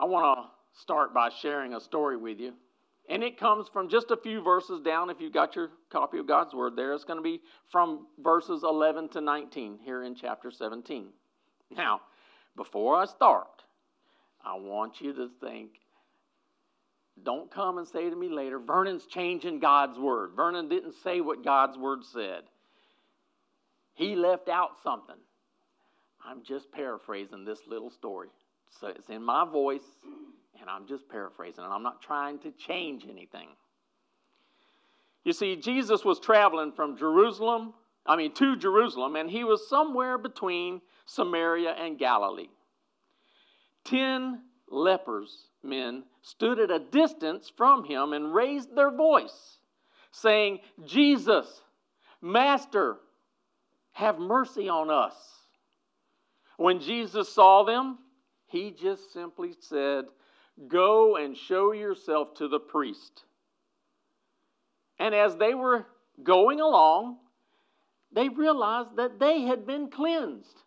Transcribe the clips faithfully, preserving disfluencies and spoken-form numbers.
want to start by sharing a story with you. And it comes from just a few verses down. If you've got your copy of God's Word there, it's going to be from verses eleven to nineteen here in chapter seventeen. Now, before I start, I want you to think, don't come and say to me later, Vernon's changing God's Word. Vernon didn't say what God's Word said. He left out something. I'm just paraphrasing this little story. So it's in my voice, and I'm just paraphrasing it. I'm not trying to change anything. You see, Jesus was traveling from Jerusalem, I mean to Jerusalem, and he was somewhere between Samaria and Galilee. Ten lepers men stood at a distance from him and raised their voice, saying, Jesus, Master, have mercy on us. When Jesus saw them, he just simply said, go and show yourself to the priest. And as they were going along, they realized that they had been cleansed.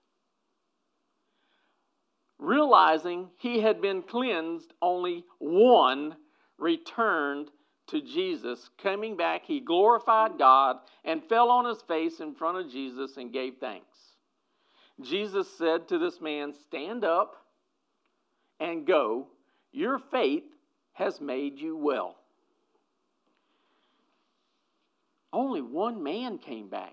Realizing he had been cleansed, only one returned to Jesus. Coming back, he glorified God and fell on his face in front of Jesus and gave thanks. Jesus said to this man, stand up and go. Your faith has made you well. Only one man came back.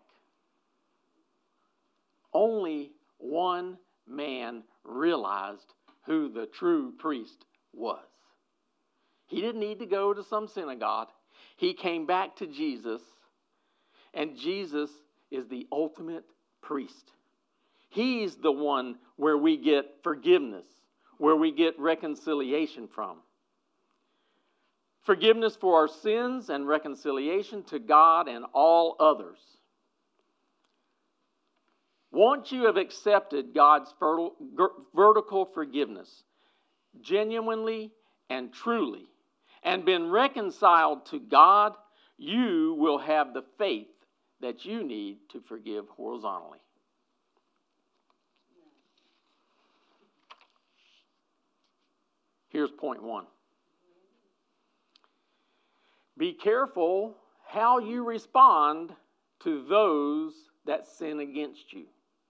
Only one man realized who the true priest was. He didn't need to go to some synagogue. He came back to Jesus, and Jesus is the ultimate priest. He's the one where we get forgiveness, where we get reconciliation from. Forgiveness for our sins and reconciliation to God and all others. Once you have accepted God's vertical forgiveness, genuinely and truly, and been reconciled to God, you will have the faith that you need to forgive horizontally. Here's point one. Be careful how you respond to those that sin against you.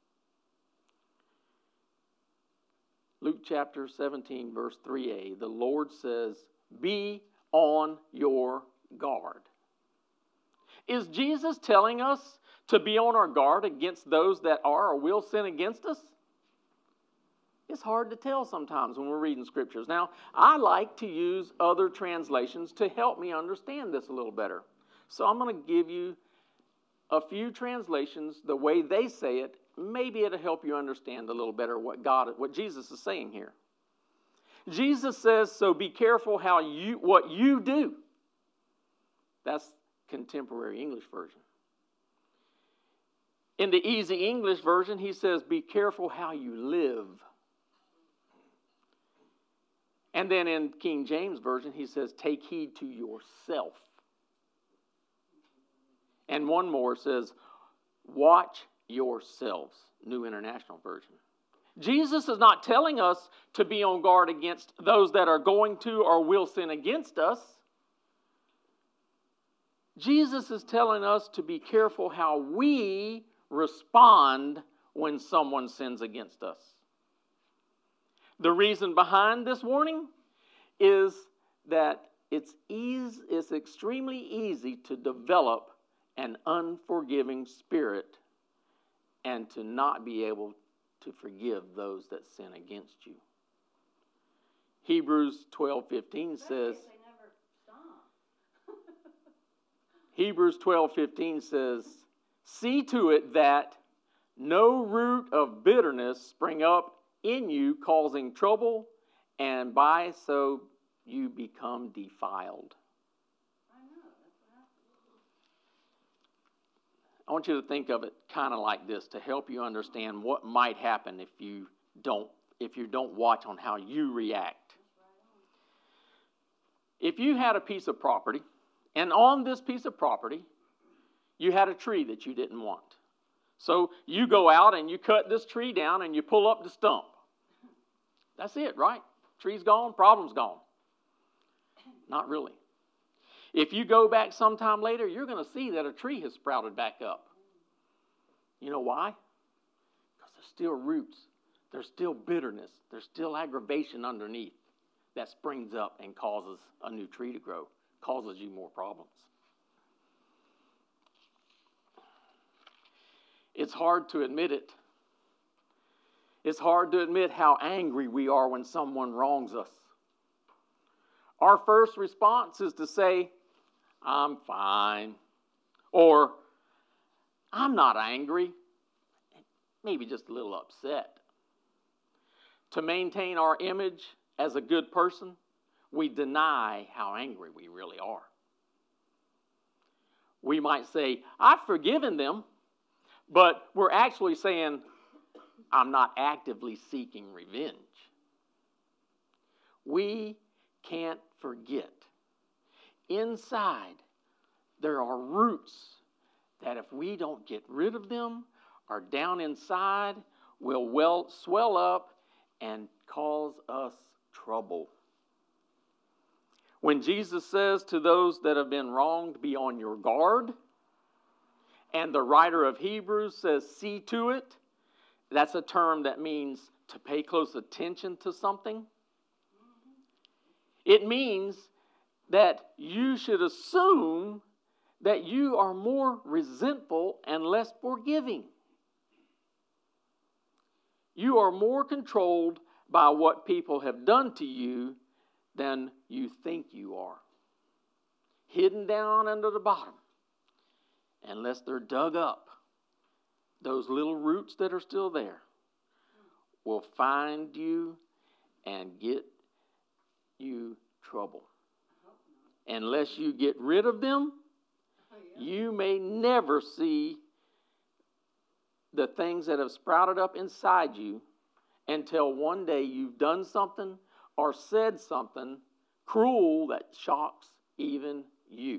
Luke chapter seventeen, verse three a, the Lord says, be on your guard. Is Jesus telling us to be on our guard against those that are or will sin against us? It's hard to tell sometimes when we're reading scriptures. Now, I like to use other translations to help me understand this a little better. So I'm going to give you a few translations, the way they say it. Maybe it'll help you understand a little better what God, what Jesus is saying here. Jesus says, so be careful how you, what you do. That's contemporary English version. In the Easy English version, he says, be careful how you live. And then in King James Version, he says, take heed to yourself. And one more says, watch yourselves. New International Version. Jesus is not telling us to be on guard against those that are going to or will sin against us. Jesus is telling us to be careful how we respond when someone sins against us. The reason behind this warning is that it's easy, it's extremely easy to develop an unforgiving spirit and to not be able to forgive those that sin against you. Hebrews twelve fifteen says, Hebrews twelve fifteen says, see to it that no root of bitterness spring up in you, causing trouble, and by so you become defiled. I know, that's what happened. I want you to think of it kind of like this to help you understand what might happen if you don't if you don't watch on how you react. If you had a piece of property, and on this piece of property, you had a tree that you didn't want. So you go out and you cut this tree down and you pull up the stump. That's it, right? Tree's gone, problem's gone. Not really. If you go back sometime later, you're going to see that a tree has sprouted back up. You know why? Because there's still roots. There's still bitterness. There's still aggravation underneath that springs up and causes a new tree to grow, causes you more problems. It's hard to admit it. It's hard to admit how angry we are when someone wrongs us. Our first response is to say, I'm fine. Or, I'm not angry. Maybe just a little upset. To maintain our image as a good person, we deny how angry we really are. We might say, I've forgiven them, but we're actually saying, I'm not actively seeking revenge. We can't forget. Inside, there are roots that if we don't get rid of them, are down inside, will well swell up and cause us trouble. When Jesus says to those that have been wronged, be on your guard, and the writer of Hebrews says, see to it, that's a term that means to pay close attention to something. It means that you should assume that you are more resentful and less forgiving. You are more controlled by what people have done to you than you think you are. Hidden down under the bottom, unless they're dug up, those little roots that are still there will find you and get you trouble. Unless you get rid of them, you may never see the things that have sprouted up inside you until one day you've done something or said something cruel that shocks even you.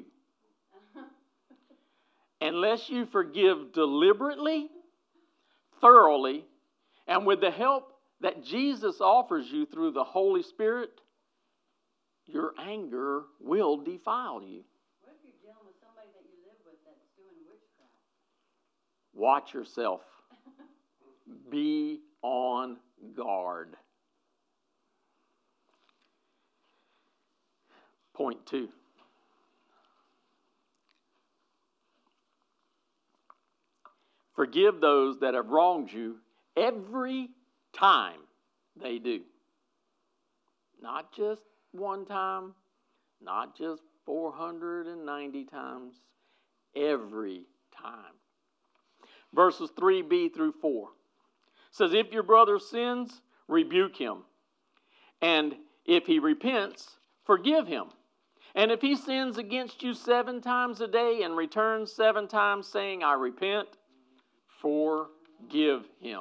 Unless you forgive deliberately, thoroughly, and with the help that Jesus offers you through the Holy Spirit, your anger will defile you. What if you're dealing with somebody that you live with that's doing witchcraft? Watch yourself. Be on guard. Point two. Forgive those that have wronged you every time they do. Not just one time, not just four hundred ninety times, every time. Verses three b through four says, if your brother sins, rebuke him. And if he repents, forgive him. And if he sins against you seven times a day and returns seven times saying, I repent, forgive him.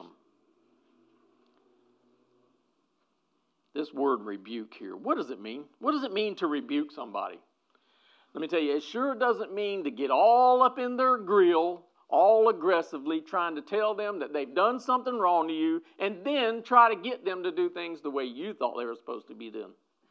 This word rebuke here, what does it mean? What does it mean to rebuke somebody? Let me tell you, it sure doesn't mean to get all up in their grill, all aggressively trying to tell them that they've done something wrong to you and then try to get them to do things the way you thought they were supposed to be done.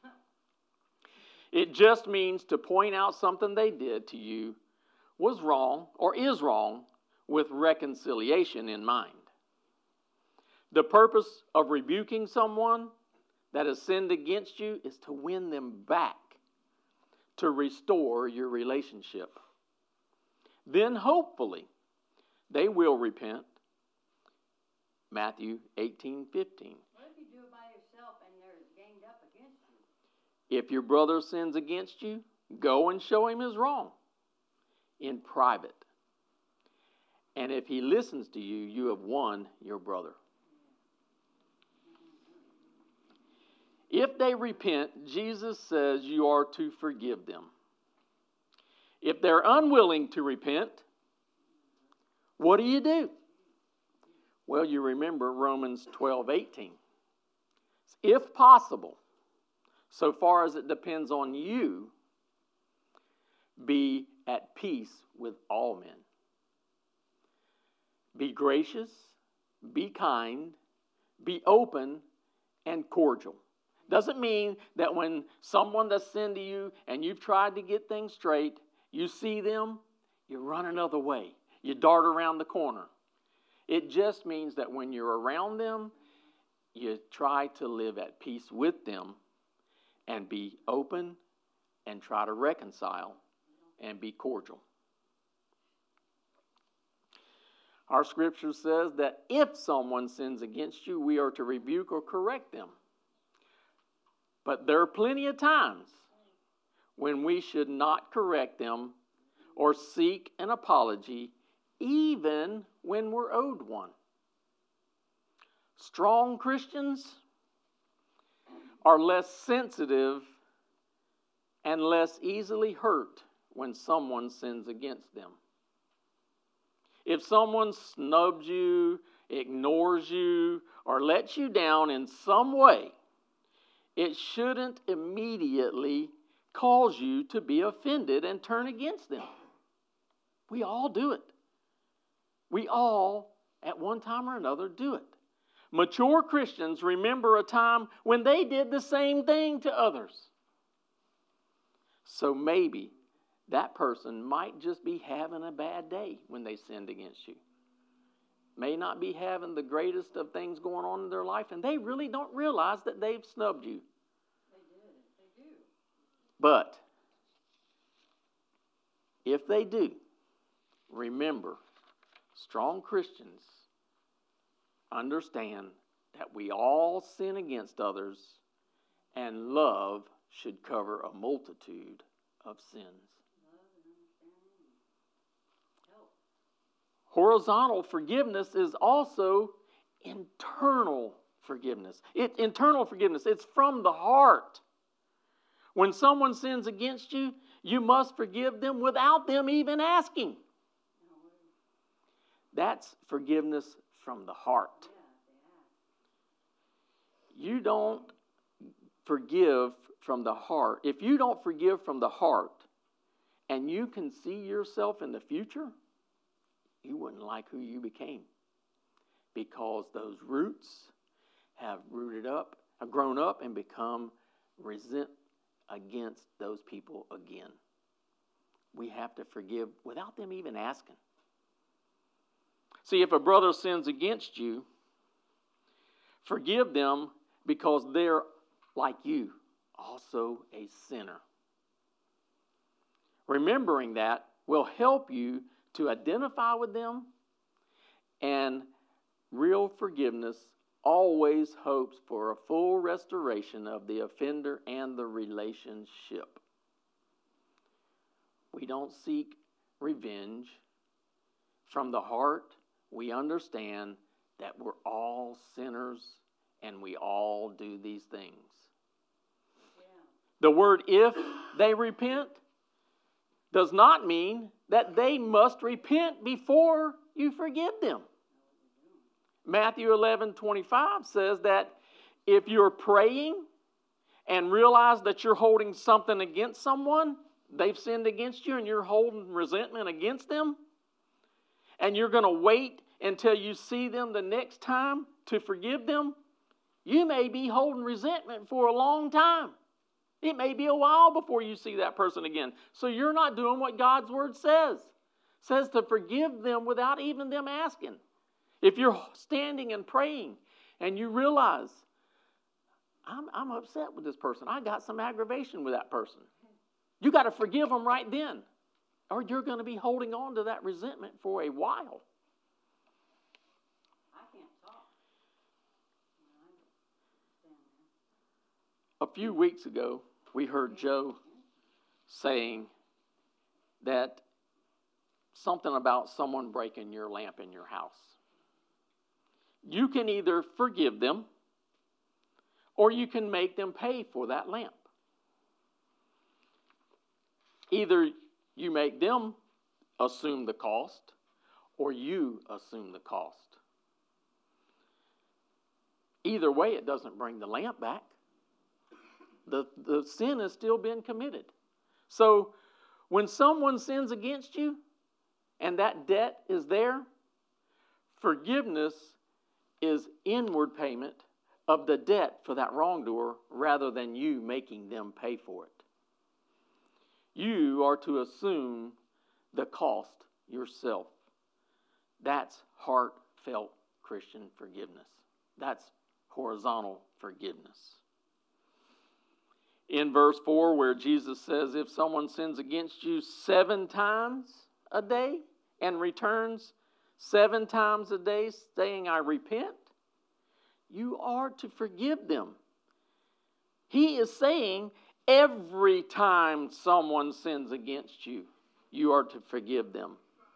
It just means to point out something they did to you was wrong or is wrong with reconciliation in mind. The purpose of rebuking someone that has sinned against you is to win them back, to restore your relationship. Then hopefully they will repent. Matthew eighteen fifteen. What if you do it by yourself and they're ganged up against you? If your brother sins against you, go and show him his wrong in private. And if he listens to you, you have won your brother. If they repent, Jesus says you are to forgive them. If they're unwilling to repent, what do you do? Well, you remember Romans twelve eighteen. If possible, so far as it depends on you, be at peace with all men. Be gracious, be kind, be open, and cordial. Doesn't mean that when someone that's sinned to you and you've tried to get things straight, you see them, you run another way. You dart around the corner. It just means that when you're around them, you try to live at peace with them and be open and try to reconcile and be cordial. Our scripture says that if someone sins against you, we are to rebuke or correct them. But there are plenty of times when we should not correct them or seek an apology, even when we're owed one. Strong Christians are less sensitive and less easily hurt when someone sins against them. If someone snubs you, ignores you, or lets you down in some way, it shouldn't immediately cause you to be offended and turn against them. We all do it. We all, at one time or another, do it. Mature Christians remember a time when they did the same thing to others. So maybe that person might just be having a bad day when they sinned against you. May not be having the greatest of things going on in their life, and they really don't realize that they've snubbed you. They do. They do. But if they do, remember, strong Christians understand that we all sin against others, and love should cover a multitude of sins. Horizontal forgiveness is also internal forgiveness. It, internal forgiveness, it's from the heart. When someone sins against you, you must forgive them without them even asking. That's forgiveness from the heart. You don't forgive from the heart. If you don't forgive from the heart and you can see yourself in the future, you wouldn't like who you became, because those roots have rooted up, have grown up and become resent against those people again. We have to forgive without them even asking. See, if a brother sins against you, forgive them because they're like you, also a sinner. Remembering that will help you to identify with them, and real forgiveness always hopes for a full restoration of the offender and the relationship. We don't seek revenge. From the heart, we understand that we're all sinners and we all do these things. Yeah. The word "if they repent" does not mean that they must repent before you forgive them. Matthew eleven twenty-five says that if you're praying and realize that you're holding something against someone, they've sinned against you and you're holding resentment against them, and you're going to wait until you see them the next time to forgive them, you may be holding resentment for a long time. It may be a while before you see that person again. So you're not doing what God's word says. It says to forgive them without even them asking. If you're standing and praying and you realize, I'm, I'm upset with this person, I got some aggravation with that person, you got to forgive them right then, or you're going to be holding on to that resentment for a while. I can't talk. A few weeks ago, we heard Joe saying that something about someone breaking your lamp in your house. You can either forgive them or you can make them pay for that lamp. Either you make them assume the cost or you assume the cost. Either way, it doesn't bring the lamp back. The, the sin has still been committed. So when someone sins against you and that debt is there, forgiveness is inward payment of the debt for that wrongdoer rather than you making them pay for it. You are to assume the cost yourself. That's heartfelt Christian forgiveness. That's horizontal forgiveness. In verse four, where Jesus says, if someone sins against you seven times a day and returns seven times a day saying, I repent, you are to forgive them. He is saying every time someone sins against you, you are to forgive them.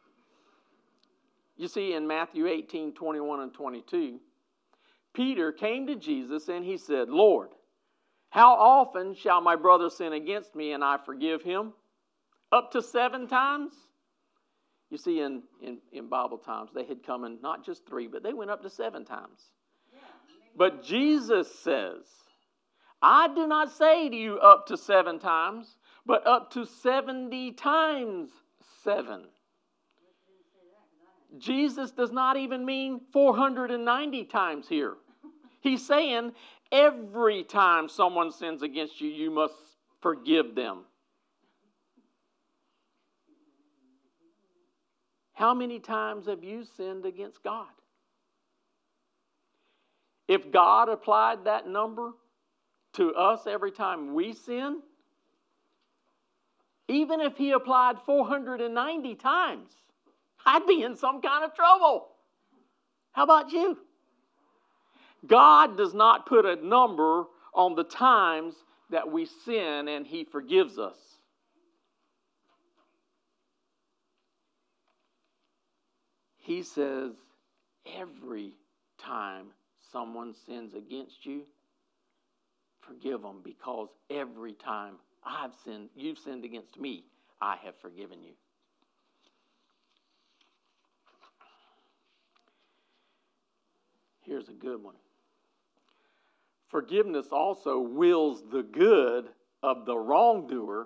You see, in Matthew eighteen, twenty-one and twenty-two, Peter came to Jesus and he said, Lord, how often shall my brother sin against me and I forgive him? Up to seven times? You see, in, in, in Bible times, they had come in not just three, but they went up to seven times. But Jesus says, I do not say to you up to seven times, but up to seventy times seven. Jesus does not even mean four hundred ninety times here. He's saying every time someone sins against you, you must forgive them. How many times have you sinned against God? If God applied that number to us every time we sin, even if He applied four hundred ninety times, I'd be in some kind of trouble. How about you? God does not put a number on the times that we sin and He forgives us. He says every time someone sins against you, forgive them, because every time I've sinned, you've sinned against me, I have forgiven you. Here's a good one. Forgiveness also wills the good of the wrongdoer.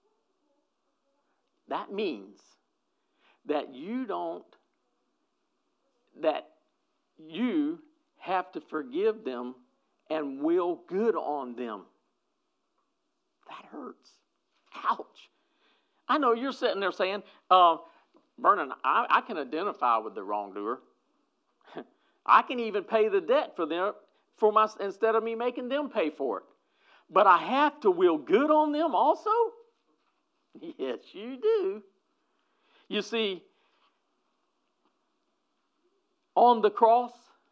That means that you don't, that you have to forgive them and will good on them. That hurts. Ouch. I know you're sitting there saying, uh, Vernon, I, I can identify with the wrongdoer. I can even pay the debt for them for my, instead of me making them pay for it. But I have to will good on them also? Yes, you do. You see, on the cross,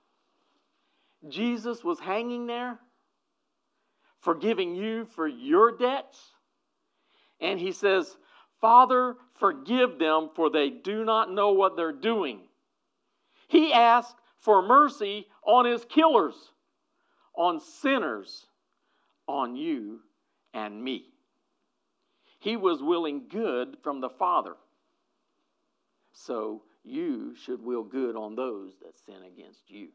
Jesus was hanging there, forgiving you for your debts. And He says, Father, forgive them, for they do not know what they're doing. He asked for mercy on His killers, on sinners, on you and me. He was willing good from the Father. So you should will good on those that sin against you.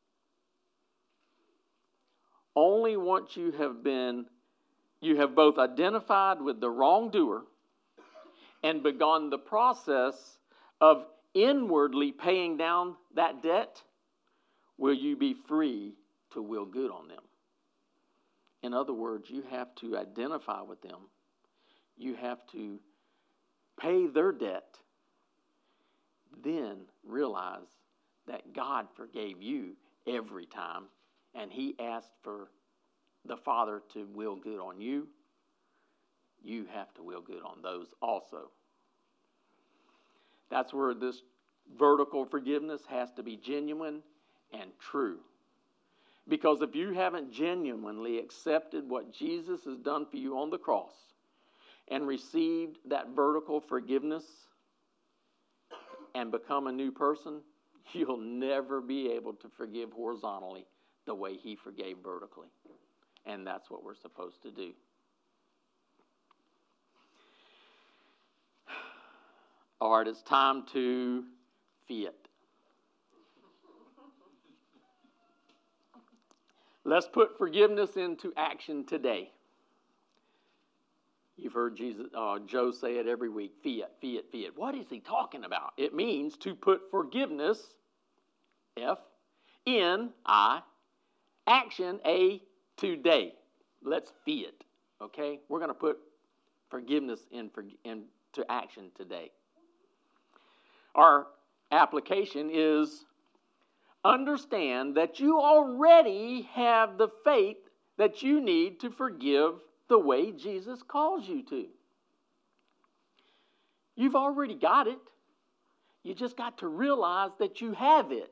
Only once you have been, you have both identified with the wrongdoer and begun the process of inwardly paying down that debt, will you be free to will good on them. In other words, you have to identify with them. You have to pay their debt. Then realize that God forgave you every time, and He asked for the Father to will good on you. You have to will good on those also. That's where this vertical forgiveness has to be genuine and true. Because if you haven't genuinely accepted what Jesus has done for you on the cross and received that vertical forgiveness and become a new person, you'll never be able to forgive horizontally the way He forgave vertically. And that's what we're supposed to do. All right, it's time to fiat. Let's put forgiveness into action today. You've heard Jesus, uh, Joe say it every week, fiat, fiat, fiat. What is he talking about? It means to put forgiveness, F, in I Action A, today. Let's be it. Okay? We're going to put forgiveness in, into action today. Our application is understand that you already have the faith that you need to forgive the way Jesus calls you to. You've already got it. You just got to realize that you have it.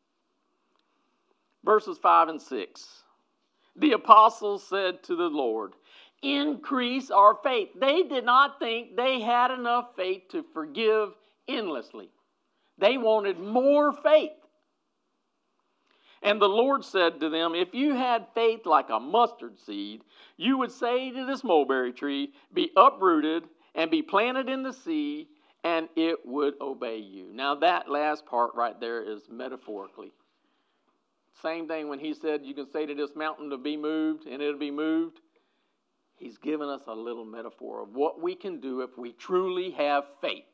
Verses five and six. The apostles said to the Lord, increase our faith. They did not think they had enough faith to forgive endlessly. They wanted more faith. And the Lord said to them, if you had faith like a mustard seed, you would say to this mulberry tree, be uprooted and be planted in the sea, and it would obey you. Now that last part right there is metaphorically. Same thing when he said you can say to this mountain to be moved and it'll be moved. He's given us a little metaphor of what we can do if we truly have faith.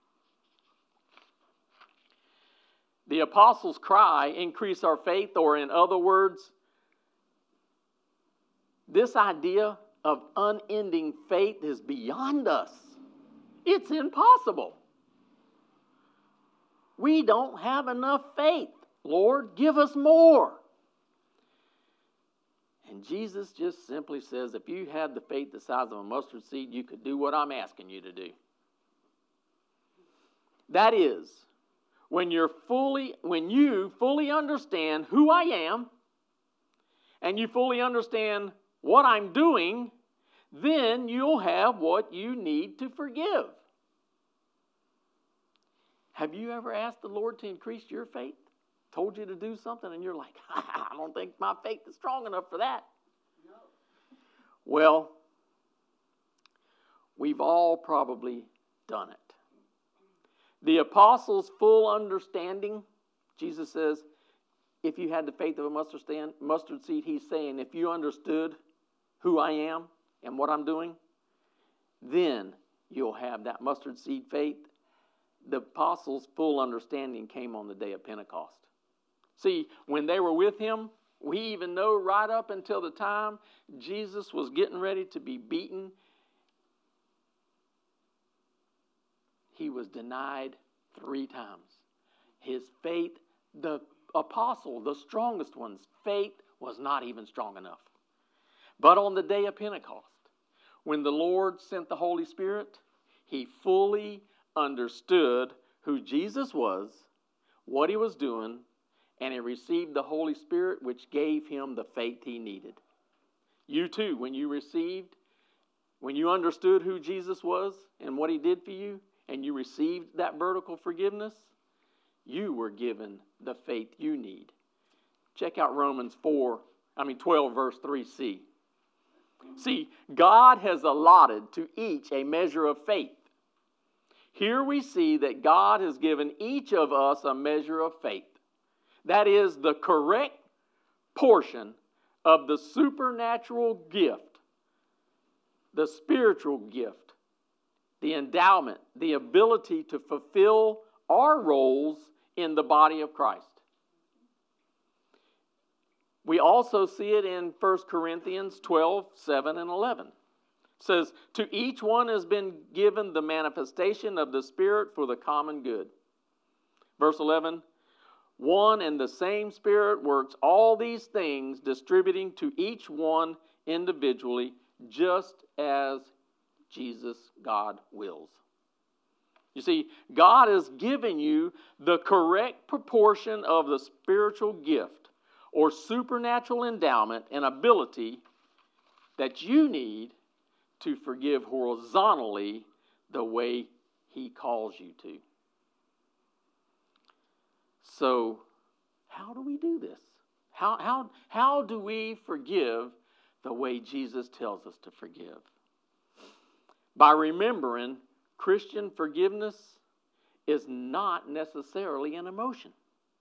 The apostles' cry, increase our faith, or in other words, this idea of unending faith is beyond us. It's impossible. We don't have enough faith. Lord, give us more. And Jesus just simply says, if you had the faith the size of a mustard seed, you could do what I'm asking you to do. That is, when you're fully, when you fully understand who I am, and you fully understand what I'm doing, then you'll have what you need to forgive. Have you ever asked the Lord to increase your faith? Told you to do something and you're like, I don't think my faith is strong enough for that. No. Well, we've all probably done it. The apostles' full understanding, Jesus says, if you had the faith of a mustard, stand, mustard seed, he's saying, if you understood who I am and what I'm doing, then you'll have that mustard seed faith. The apostles' full understanding came on the day of Pentecost. See, when they were with him, we even know right up until the time Jesus was getting ready to be beaten, he was denied three times. His faith, the apostle, the strongest one's faith was not even strong enough. But on the day of Pentecost, when the Lord sent the Holy Spirit, he fully understood who Jesus was, what he was doing, and he received the Holy Spirit, which gave him the faith he needed. You too, when you received, when you understood who Jesus was and what he did for you, and you received that vertical forgiveness, you were given the faith you need. Check out Romans four, I mean twelve, verse three c. See, God has allotted to each a measure of faith. Here we see that God has given each of us a measure of faith. That is the correct portion of the supernatural gift, the spiritual gift, the endowment, the ability to fulfill our roles in the body of Christ. We also see it in First Corinthians twelve, seven and eleven. It says, to each one has been given the manifestation of the Spirit for the common good. Verse eleven, one and the same Spirit works all these things, distributing to each one individually, just as Jesus, God, wills. You see, God has given you the correct proportion of the spiritual gift or supernatural endowment and ability that you need to forgive horizontally the way he calls you to. So, how do we do this? How, how, how do we forgive the way Jesus tells us to forgive? By remembering Christian forgiveness is not necessarily an emotion.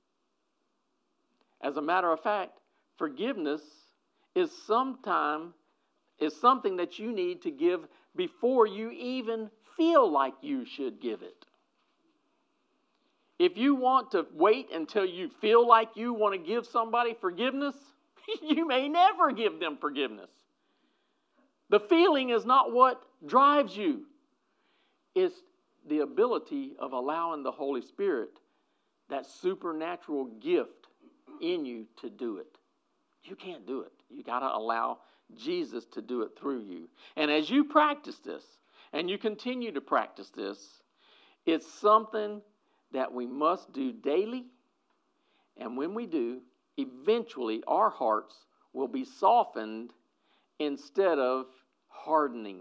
As a matter of fact, forgiveness is sometime is something that you need to give before you even feel like you should give it. If you want to wait until you feel like you want to give somebody forgiveness, You may never give them forgiveness. The feeling is not what drives you. It's the ability of allowing the Holy Spirit, that supernatural gift in you, to do it. You can't do it. You got to allow Jesus to do it through you. And as you practice this, and you continue to practice this, it's something that we must do daily. And when we do, eventually our hearts will be softened instead of hardening.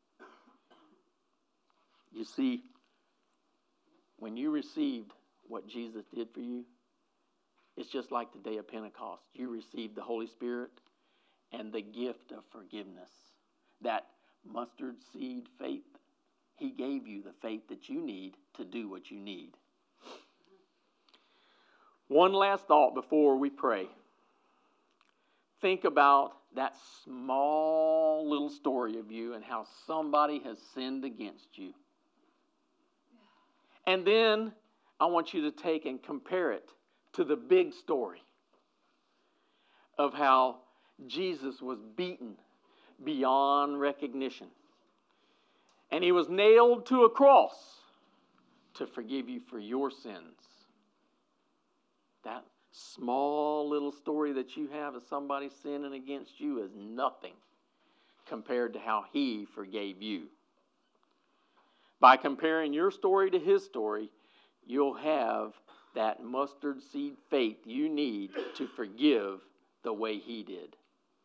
You see, when you received what Jesus did for you, it's just like the day of Pentecost. You received the Holy Spirit and the gift of forgiveness. That mustard seed faith, He gave you the faith that you need to do what you need. One last thought before we pray. Think about that small little story of you and how somebody has sinned against you. And then I want you to take and compare it to the big story of how Jesus was beaten beyond recognition. And He was nailed to a cross to forgive you for your sins. That small little story that you have of somebody sinning against you is nothing compared to how He forgave you. By comparing your story to His story, you'll have that mustard seed faith you need to forgive the way He did.